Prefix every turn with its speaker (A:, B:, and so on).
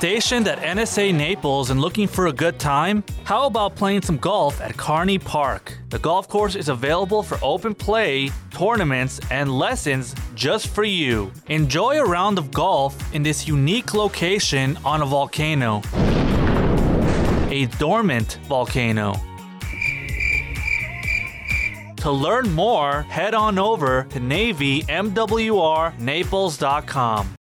A: Stationed at NSA Naples and looking for a good time? How about playing some golf at Kearney Park? The golf course is available for open play, tournaments, and lessons just for you. Enjoy a round of golf in this unique location on a volcano. A dormant volcano. To learn more, head on over to NavyMWRNaples.com.